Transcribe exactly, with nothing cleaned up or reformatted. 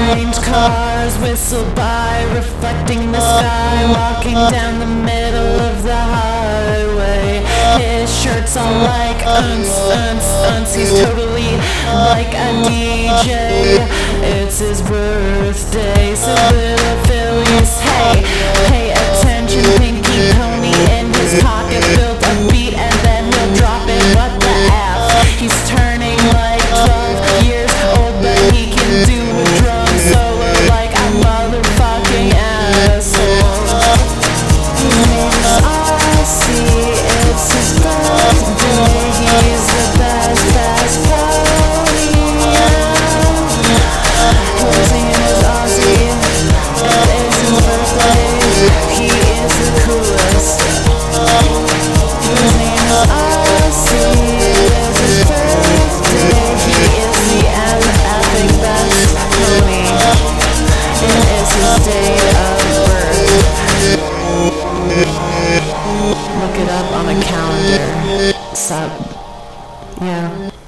Strange cars whistle by, reflecting the sky, walking down the middle of the highway. His shirt's all like unce, unce, unce. He's totally like a D J. It's his birthday, so little Phillies, hey, pay attention. Pinky pony in his pocket, built a beat and then he'll drop it. What the F? He's turning like twelve years old, but he can do a drum solo like a motherfucking asshole. His name's R C, it's his birthday. He's the best, best pony. His name is R C, and it's his birthday. He is the coolest. His name is R C, it's his birthday. He is the M-effing best pony. It is his day of birth. Look it up on a calendar. Sup? Yeah.